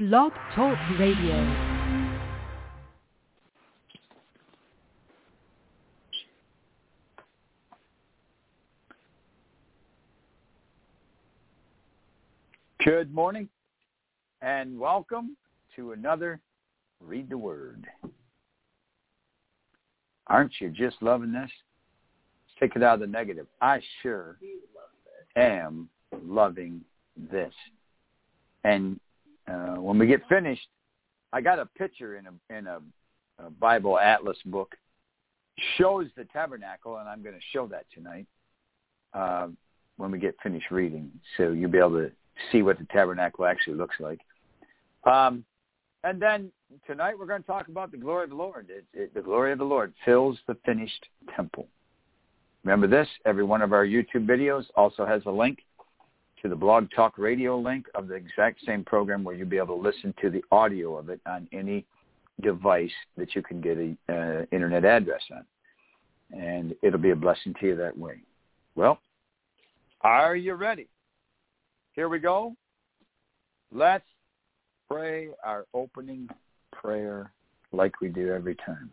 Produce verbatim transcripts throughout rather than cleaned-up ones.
Blog Talk Radio. Good morning and welcome to another Read the Word. Aren't you just loving this? Take it out of the negative. I sure am loving this. And uh, when we get finished, I got a picture in a in a, a Bible Atlas book. Shows the tabernacle, and I'm going to show that tonight uh, when we get finished reading. So you'll be able to see what the tabernacle actually looks like. Um, and then tonight we're going to talk about the glory of the Lord. It, it, the glory of the Lord fills the finished temple. Remember this, every one of our YouTube videos also has a link to the Blog Talk Radio link of the exact same program where you'll be able to listen to the audio of it on any device that you can get an uh, internet address on. And it'll be a blessing to you that way. Well, are you ready? Here we go. Let's pray our opening prayer like we do every time.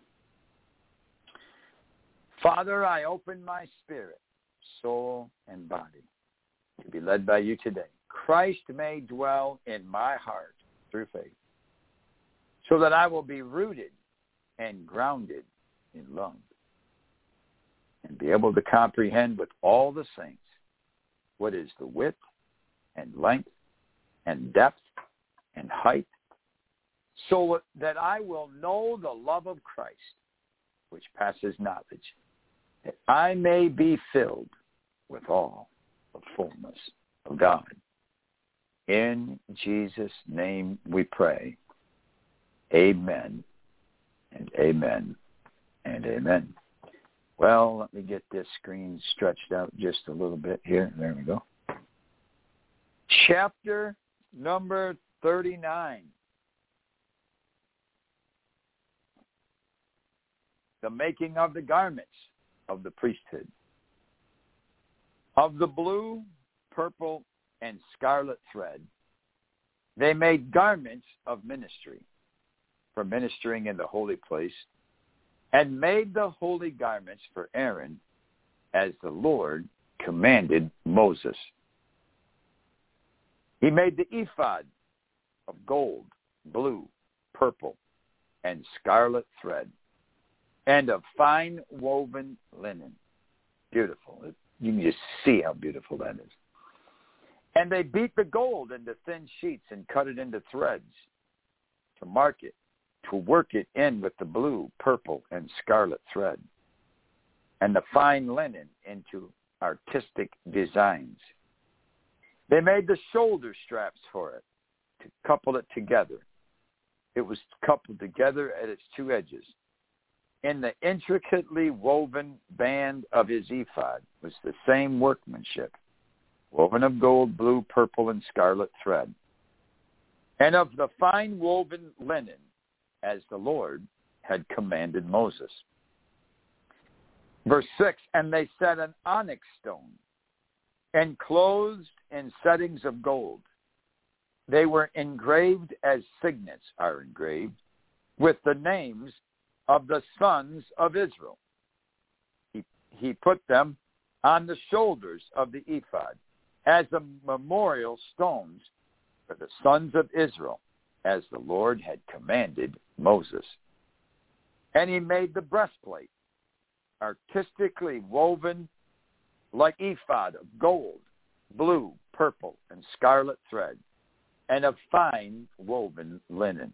Father, I open my spirit, soul, and body to be led by you today. Christ may dwell in my heart through faith, so that I will be rooted and grounded in love and be able to comprehend with all the saints what is the width and length and depth and height, so that I will know the love of Christ, which passes knowledge, that I may be filled with all the fullness of God. In Jesus' name we pray. Amen and amen and amen. Well, let me get this screen stretched out just a little bit here. There we go. Chapter number thirty-nine. The making of the garments of the priesthood. Of the blue, purple, and scarlet thread, they made garments of ministry for ministering in the holy place, and made the holy garments for Aaron as the Lord commanded Moses. He made the ephod of gold, blue, purple, and scarlet thread, and of fine woven linen. Beautiful. You can just see how beautiful that is. And they beat the gold into thin sheets and cut it into threads to mark it, to work it in with the blue, purple, and scarlet thread, and the fine linen into artistic designs. They made the shoulder straps for it to couple it together. It was coupled together at its two edges. In the intricately woven band of his ephod was the same workmanship, woven of gold, blue, purple, and scarlet thread, and of the fine woven linen, as the Lord had commanded Moses. Verse six, and they set an onyx stone, enclosed in settings of gold. They were engraved as signets are engraved, with the names of the sons of Israel. He, he put them on the shoulders of the ephod as a memorial stones for the sons of Israel, as the Lord had commanded Moses. And he made the breastplate, artistically woven like ephod of gold, blue, purple, and scarlet thread, and of fine woven linen.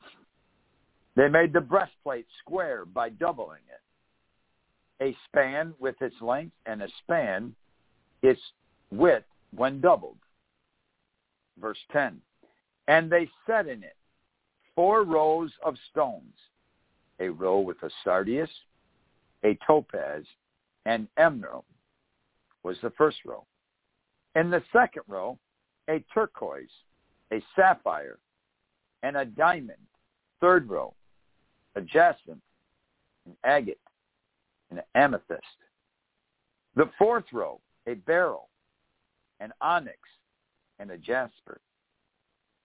They made the breastplate square by doubling it, a span with its length and a span its width when doubled. Verse ten, and they set in it four rows of stones, a row with a sardius, a topaz, and emerald was the first row. In the second row, a turquoise, a sapphire, and a diamond. Third row, a jacinth, an agate, and an amethyst. The fourth row, a beryl, an onyx, and a jasper.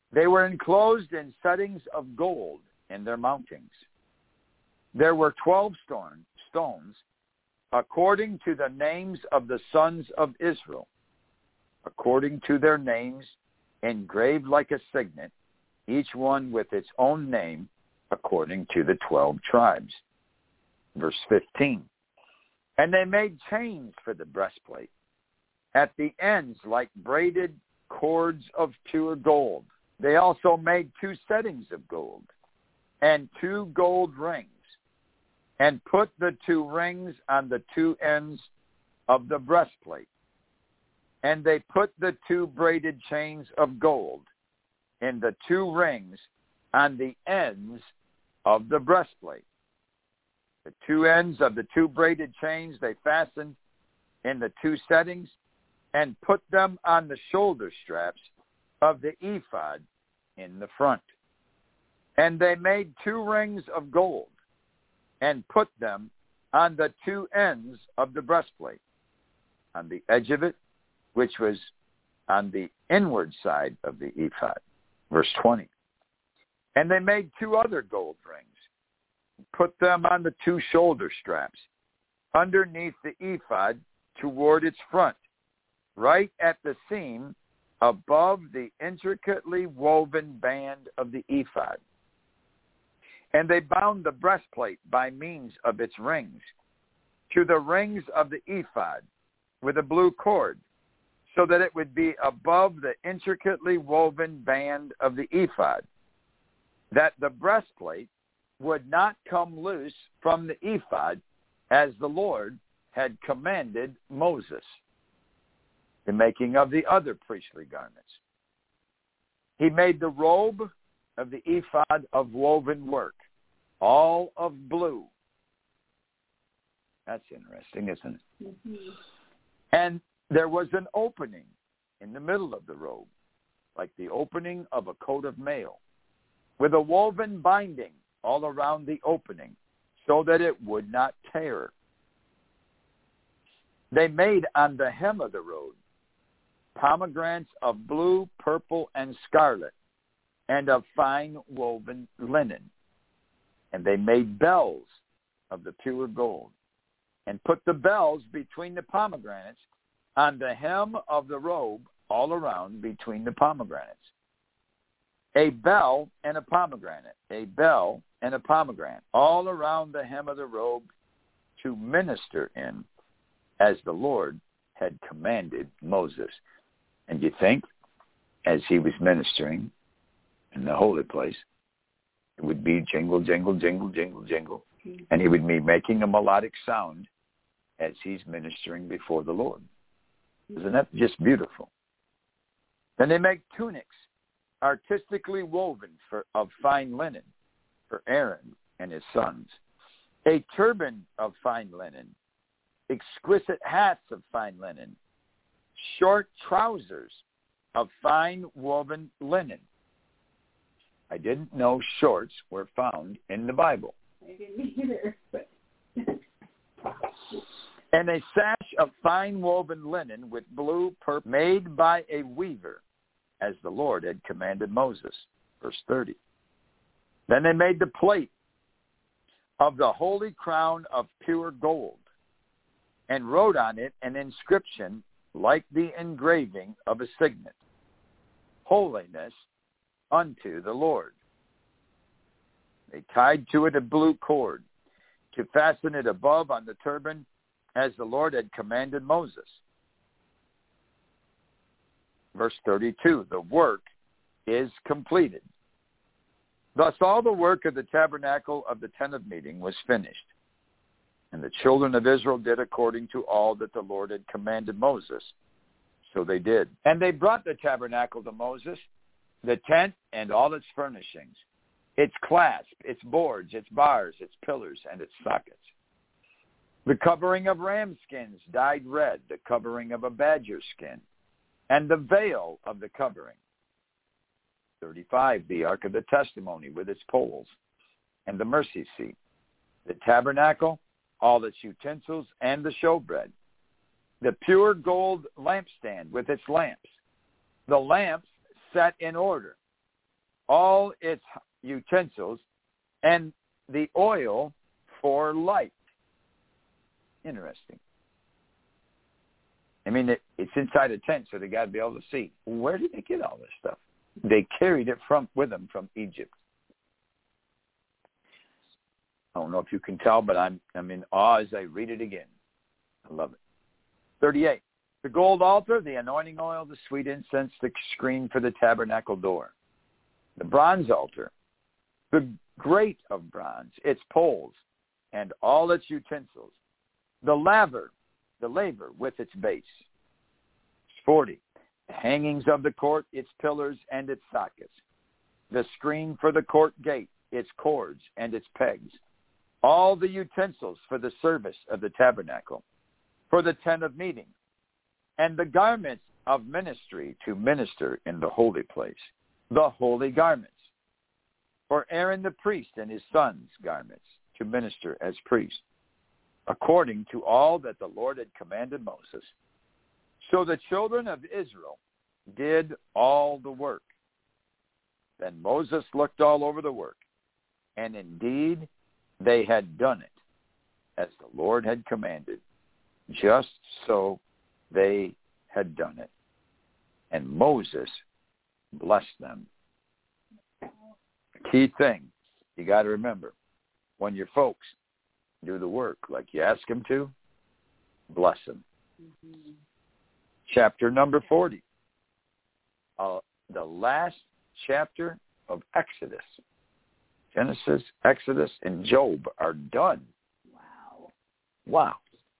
They were enclosed in settings of gold in their mountings. There were twelve stone, stones, according to the names of the sons of Israel, according to their names, engraved like a signet, each one with its own name, according to the twelve tribes. Verse fifteen. And they made chains for the breastplate, at the ends like braided cords of pure gold. They also made two settings of gold, and two gold rings, and put the two rings on the two ends of the breastplate. And they put the two braided chains of gold in the two rings on the ends of the breastplate. The two ends of the two braided chains they fastened in the two settings and put them on the shoulder straps of the ephod in the front. And they made two rings of gold and put them on the two ends of the breastplate, on the edge of it, which was on the inward side of the ephod. Verse twenty. And they made two other gold rings, put them on the two shoulder straps, underneath the ephod toward its front, right at the seam above the intricately woven band of the ephod. And they bound the breastplate by means of its rings to the rings of the ephod with a blue cord, so that it would be above the intricately woven band of the ephod, that the breastplate would not come loose from the ephod, as the Lord had commanded Moses. The making of the other priestly garments. He made the robe of the ephod of woven work, all of blue. That's interesting, isn't it? Mm-hmm. And there was an opening in the middle of the robe, like the opening of a coat of mail, with a woven binding all around the opening, so that it would not tear. They made on the hem of the robe pomegranates of blue, purple, and scarlet, and of fine woven linen. And they made bells of the pure gold, and put the bells between the pomegranates on the hem of the robe all around between the pomegranates. A bell and a pomegranate, a bell and a pomegranate, all around the hem of the robe to minister in, as the Lord had commanded Moses. And you think, as he was ministering in the holy place, it would be jingle, jingle, jingle, jingle, jingle, and he would be making a melodic sound as he's ministering before the Lord. Isn't that just beautiful? Then they make tunics artistically woven for, of fine linen for Aaron and his sons, a turban of fine linen, exquisite hats of fine linen, short trousers of fine woven linen. I didn't know shorts were found in the Bible. I didn't either. But and a sash of fine woven linen with blue purple, made by a weaver, as the Lord had commanded Moses. Verse thirty. Then they made the plate of the holy crown of pure gold, and wrote on it an inscription like the engraving of a signet, holiness unto the Lord. They tied to it a blue cord to fasten it above on the turban, as the Lord had commanded Moses. Verse thirty-two, the work is completed. Thus all the work of the tabernacle of the tent of meeting was finished. And the children of Israel did according to all that the Lord had commanded Moses. So they did. And they brought the tabernacle to Moses, the tent and all its furnishings, its clasp, its boards, its bars, its pillars, and its sockets. The covering of ram skins dyed red, the covering of a badger skin, and the veil of the covering. thirty-five, the ark of the testimony with its poles, and the mercy seat, the tabernacle, all its utensils, and the showbread, the pure gold lampstand with its lamps, the lamps set in order, all its utensils, and the oil for light. Interesting. I mean, it, it's inside a tent, so they got to be able to see. Where did they get all this stuff? They carried it from with them from Egypt. I don't know if you can tell, but I'm I'm in awe as I read it again. I love it. thirty-eight. The gold altar, the anointing oil, the sweet incense, the screen for the tabernacle door. The bronze altar, the grate of bronze, its poles, and all its utensils. The laver, the laver with its base. forty. The hangings of the court, its pillars and its sockets. The screen for the court gate, its cords and its pegs. All the utensils for the service of the tabernacle, for the tent of meeting, and the garments of ministry to minister in the holy place, the holy garments, for Aaron the priest and his sons' garments to minister as priests, according to all that the Lord had commanded Moses. So the children of Israel did all the work. Then Moses looked all over the work, and indeed they had done it, as the Lord had commanded. Just so they had done it. And Moses blessed them. Key thing, you got to remember, when your folks do the work like you ask them to, bless them. Mm-hmm. Chapter number forty. Uh, the last chapter of Exodus. Genesis, Exodus, and Job are done. Wow. Wow.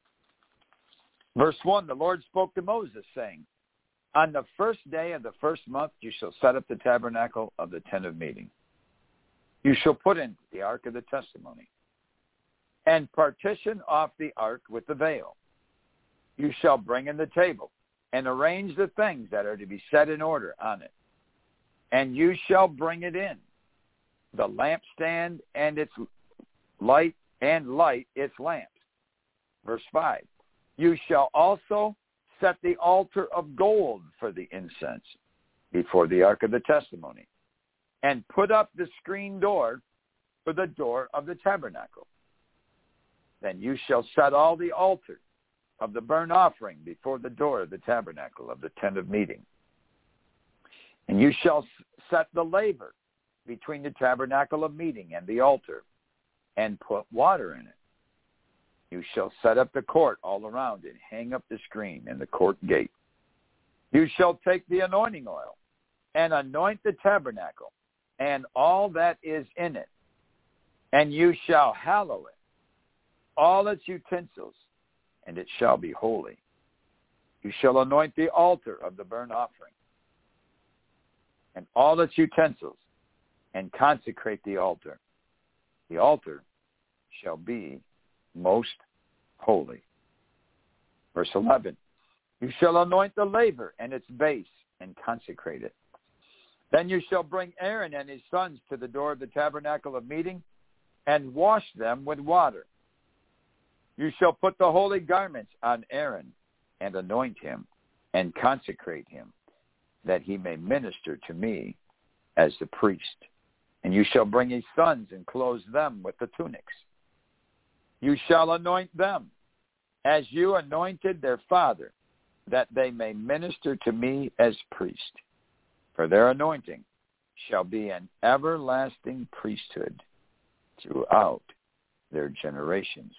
Verse one, the Lord spoke to Moses, saying, on the first day of the first month you shall set up the tabernacle of the tent of meeting. You shall put in the ark of the testimony, and partition off the ark with the veil. You shall bring in the table, and arrange the things that are to be set in order on it. And you shall bring it in, the lampstand and its light, and light its lamps. Verse five, you shall also set the altar of gold for the incense before the ark of the testimony, and put up the screen door for the door of the tabernacle. Then you shall set all the altar of the burnt offering before the door of the tabernacle of the tent of meeting. And you shall set the laver between the tabernacle of meeting and the altar, and put water in it. You shall set up the court all around and hang up the screen and the court gate. You shall take the anointing oil and anoint the tabernacle and all that is in it, and you shall hallow it, all its utensils, and it shall be holy. You shall anoint the altar of the burnt offering and all its utensils, and consecrate the altar. The altar shall be most holy. Verse eleven, you shall anoint the laver and its base, and consecrate it. Then you shall bring Aaron and his sons to the door of the tabernacle of meeting, and wash them with water. You shall put the holy garments on Aaron, and anoint him, and consecrate him, that he may minister to me as the priest. And you shall bring his sons, and clothe them with the tunics. You shall anoint them, as you anointed their father, that they may minister to me as priest. For their anointing shall be an everlasting priesthood throughout their generations.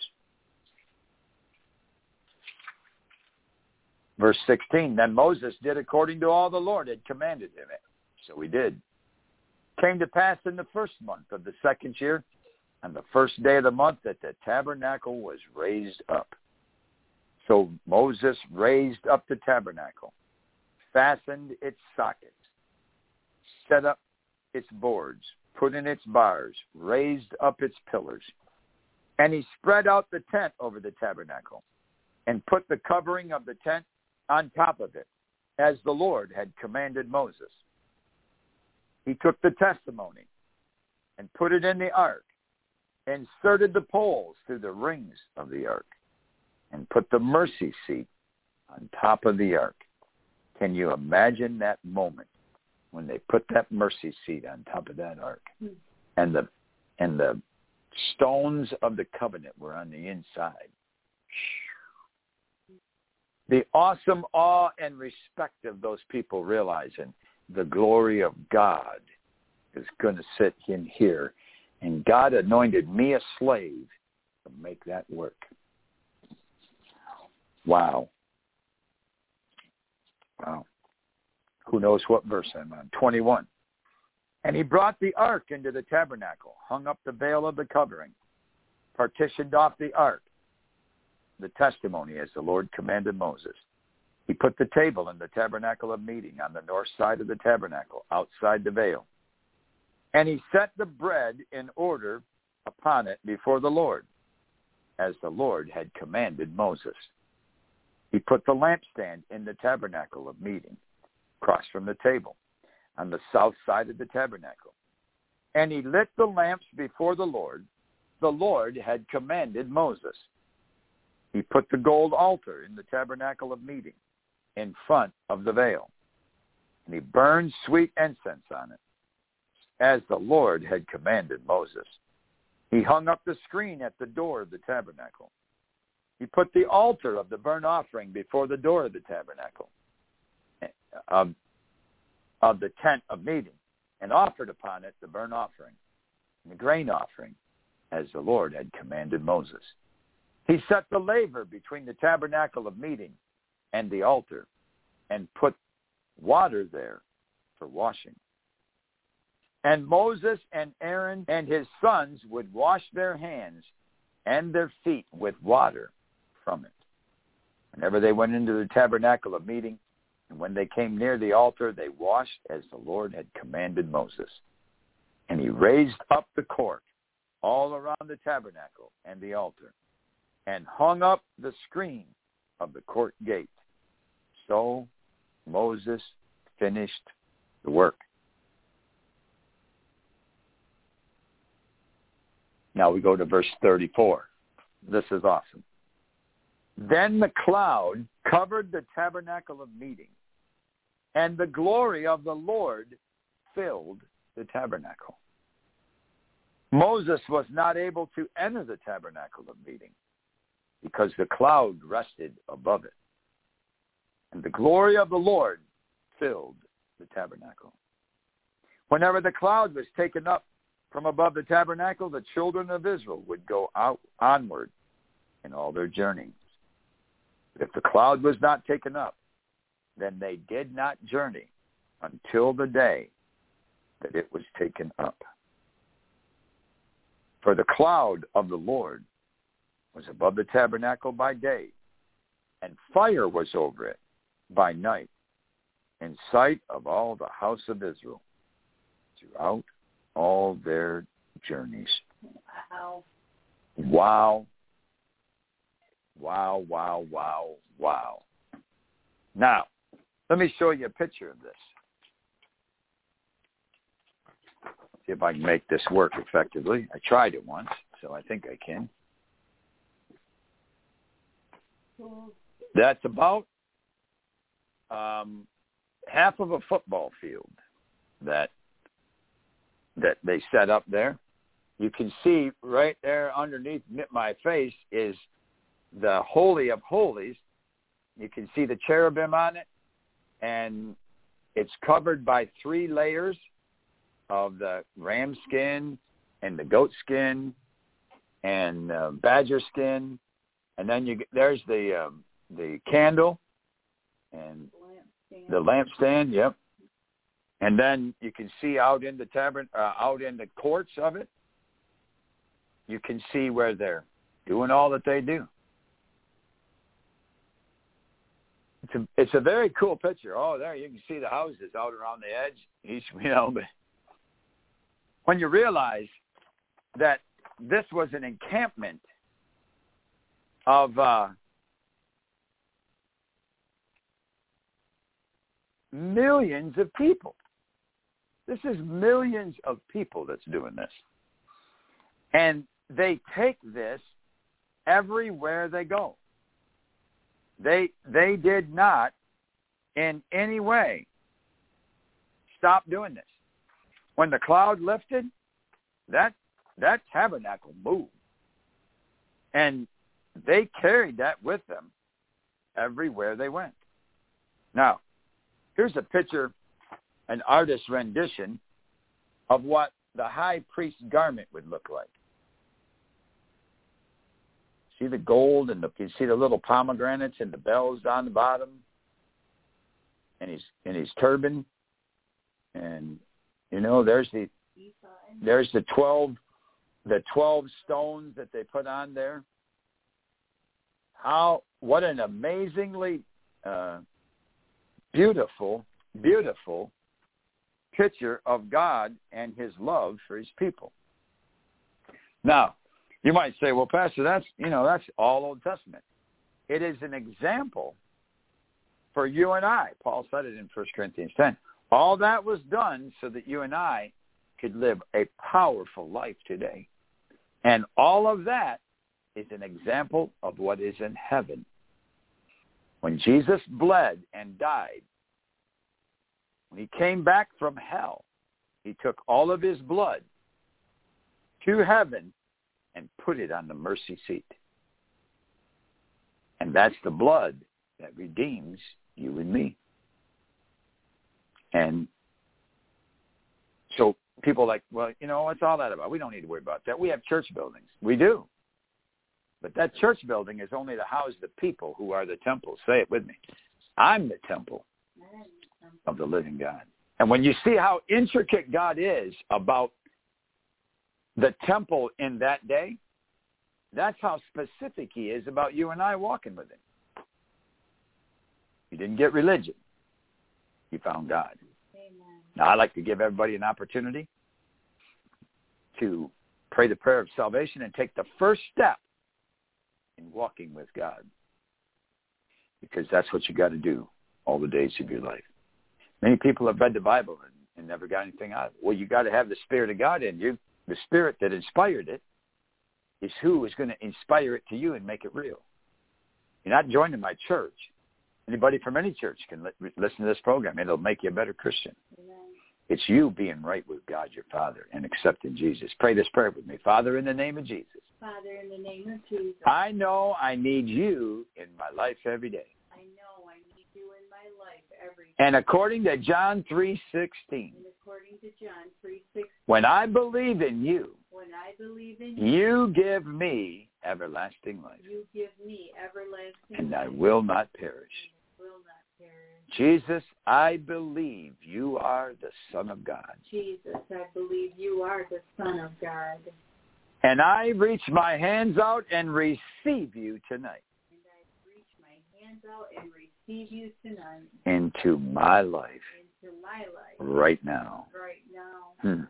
Verse sixteen, then Moses did according to all the Lord had commanded him. So he did. Came to pass in the first month of the second year, on the first day of the month, that the tabernacle was raised up. So Moses raised up the tabernacle, fastened its sockets, set up its boards, put in its bars, raised up its pillars. And he spread out the tent over the tabernacle, and put the covering of the tent on top of it, as the Lord had commanded Moses. He took the testimony and put it in the ark, inserted the poles through the rings of the ark, and put the mercy seat on top of the ark. Can you imagine that moment when they put that mercy seat on top of that ark, and the and the stones of the covenant were on the inside. The awesome awe and respect of those people realizing the glory of God is going to sit in here. And God anointed me a slave to make that work. Wow. Wow. Who knows what verse I'm on? twenty-one. And he brought the ark into the tabernacle, hung up the veil of the covering, partitioned off the ark, the testimony as the Lord commanded Moses. He put the table in the tabernacle of meeting on the north side of the tabernacle, outside the veil. And he set the bread in order upon it before the Lord, as the Lord had commanded Moses. He put the lampstand in the tabernacle of meeting, across from the table, on the south side of the tabernacle. And he lit the lamps before the Lord. The Lord had commanded Moses. He put the gold altar in the tabernacle of meeting, in front of the veil. And he burned sweet incense on it, as the Lord had commanded Moses. He hung up the screen at the door of the tabernacle. He put the altar of the burnt offering before the door of the tabernacle, of, of the tent of meeting, and offered upon it the burnt offering and the grain offering, as the Lord had commanded Moses. He set the laver between the tabernacle of meeting and the altar, and put water there for washing. And Moses and Aaron and his sons would wash their hands and their feet with water from it. Whenever they went into the tabernacle of meeting, and when they came near the altar, they washed as the Lord had commanded Moses. And he raised up the court all around the tabernacle and the altar, and hung up the screen of the court gate. So Moses finished the work. Now we go to verse thirty-four. This is awesome. Then the cloud covered the tabernacle of meeting, and the glory of the Lord filled the tabernacle. Moses was not able to enter the tabernacle of meeting because the cloud rested above it. And the glory of the Lord filled the tabernacle. Whenever the cloud was taken up from above the tabernacle, the children of Israel would go out onward in all their journeys. If the cloud was not taken up, then they did not journey until the day that it was taken up. For the cloud of the Lord was above the tabernacle by day, and fire was over it by night, in sight of all the house of Israel, throughout all their journeys. Wow. Wow. Wow, wow, wow, wow. Now, let me show you a picture of this. See if I can make this work effectively. I tried it once, so I think I can. That's about um, half of a football field that that they set up there. You can see right there underneath my face is the Holy of Holies. You can see the cherubim on it, and it's covered by three layers of the ram skin and the goat skin and uh, badger skin, and then you there's the um, the candle and lampstand. the lampstand. Yep. And then you can see out in the tabern, uh, out in the courts of it, you can see where they're doing all that they do. It's a, it's a very cool picture. Oh, there you can see the houses out around the edge. Each, you know, but when you realize that this was an encampment of uh, millions of people. This is millions of people that's doing this. And they take this everywhere they go. They they did not in any way stop doing this. When the cloud lifted, that that tabernacle moved. And they carried that with them everywhere they went. Now, here's a picture, an artist's rendition of what the high priest's garment would look like. See the gold and the, you see the little pomegranates and the bells down the bottom, and his and his turban, and you know there's the there's the twelve the twelve stones that they put on there. How what an amazingly uh, beautiful, beautiful picture of God and his love for his people. Now, you might say, well, Pastor, that's, you know, that's all Old Testament. It is an example for you and I. Paul said it in First Corinthians ten. All that was done so that you and I could live a powerful life today. And all of that is an example of what is in heaven. When Jesus bled and died, when he came back from hell, he took all of his blood to heaven and put it on the mercy seat. And that's the blood that redeems you and me. And so people are like, well, you know, what's all that about? We don't need to worry about that. We have church buildings. We do. But that church building is only to house the people who are the temple. Say it with me. I'm the temple of the living God. And when you see how intricate God is about the temple in that day, that's how specific he is about you and I walking with him. You didn't get religion. You found God. Amen. Now, I like to give everybody an opportunity to pray the prayer of salvation and take the first step in walking with God, because that's what you got to do all the days of your life. Many people have read the Bible and, and never got anything out of it. Well, you got to have the Spirit of God in you. The Spirit that inspired it is who is going to inspire it to you and make it real. You're not joining my church. Anybody from any church can li- listen to this program. It'll make you a better Christian. Amen. It's you being right with God, your Father, and accepting Jesus. Pray this prayer with me. Father, in the name of Jesus. Father, in the name of Jesus. I know I need you in my life every day. I know I need you in my life every day. And according to John three sixteen. And according to John three sixteen. When I believe in you. When I believe in you. You give me everlasting life. You give me everlasting and life. I will not perish. And I will not perish. Jesus, I believe you are the Son of God. Jesus, I believe you are the Son of God. And I reach my hands out and receive you tonight. And I reach my hands out and receive you tonight. Into my life. Into my life. Right now. Right now. Hmm.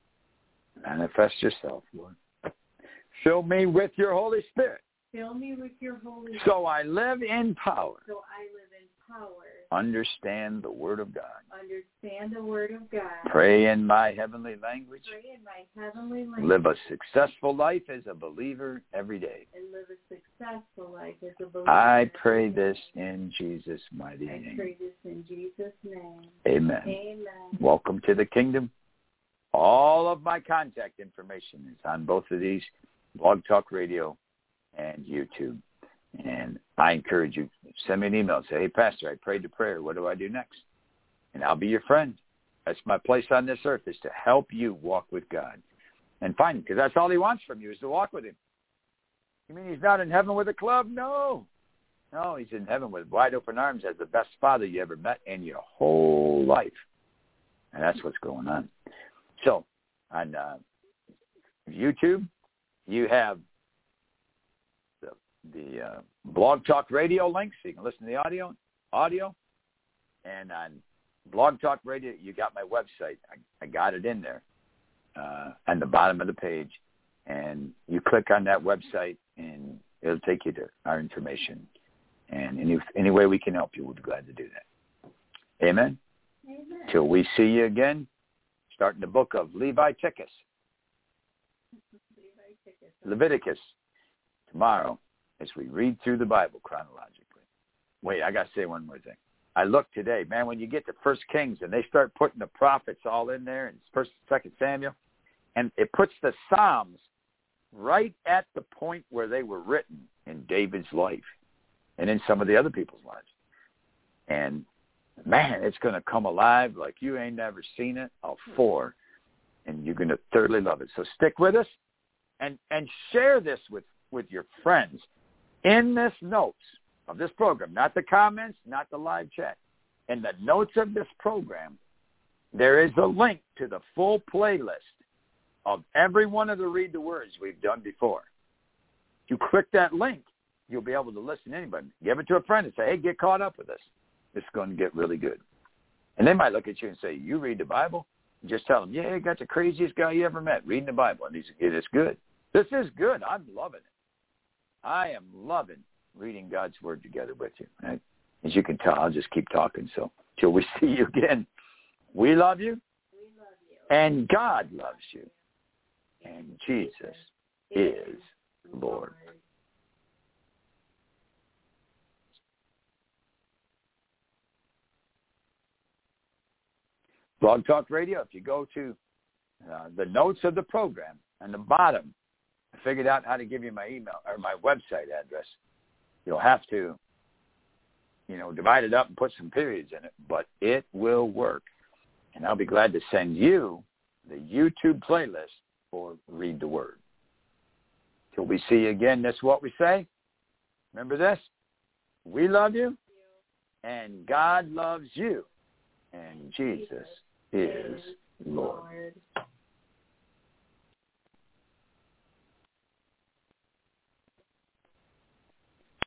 Manifest yourself, Lord. Fill me with your Holy Spirit. Fill me with your Holy Spirit. So I live in power. So I live in power. Understand the Word of God. Understand the Word of God. Pray in my heavenly language. Pray in my heavenly language. Live a successful life as a believer every day. And live a successful life as a believer. I pray this in Jesus' mighty I name. I pray this in Jesus' name. Amen. Amen. Welcome to the kingdom. All of my contact information is on both of these, Blog Talk Radio and YouTube. And I encourage you, send me an email and say, hey, Pastor, I prayed the prayer. What do I do next? And I'll be your friend. That's my place on this earth, is to help you walk with God and find him, because that's all he wants from you, is to walk with him. You mean he's not in heaven with a club? No. No, he's in heaven with wide open arms as the best father you ever met in your whole life. And that's what's going on. So on uh, YouTube, you have the, the uh, Blog Talk Radio link, so you can listen to the audio. audio. And on Blog Talk Radio, you got my website. I, I got it in there uh, on the bottom of the page. And you click on that website, and it'll take you to our information. And any, any way we can help you, we'll be glad to do that. Amen? Amen. Till we see you again, starting the book of Leviticus. Leviticus tomorrow as we read through the Bible chronologically. Wait, I got to say one more thing. I look today, man, when you get to First Kings and they start putting the prophets all in there in First, Second Samuel, and it puts the Psalms right at the point where they were written in David's life and in some of the other people's lives. And, man, it's going to come alive like you ain't never seen it before, and you're going to thoroughly love it. So stick with us and, and share this with, with your friends. In this notes of this program, not the comments, not the live chat, in the notes of this program, there is a link to the full playlist of every one of the Read the Words we've done before. If you click that link, you'll be able to listen to anybody. Give it to a friend and say, hey, get caught up with this. It's going to get really good. And they might look at you and say, you read the Bible? Just tell them, yeah, you got the craziest guy you ever met reading the Bible. And he's, it is good. This is good. I'm loving it. I am loving reading God's Word together with you. Right? As you can tell, I'll just keep talking. So till we see you again, we love you. We love you. And God loves you. And Jesus is Lord. Blog Talk Radio, if you go to uh, the notes of the program, on the bottom, I figured out how to give you my email or my website address. You'll have to, you know, divide it up and put some periods in it, but it will work. And I'll be glad to send you the YouTube playlist for Read the Word. Till we see you again, this is what we say. Remember this? We love you, and God loves you, and Jesus is Lord.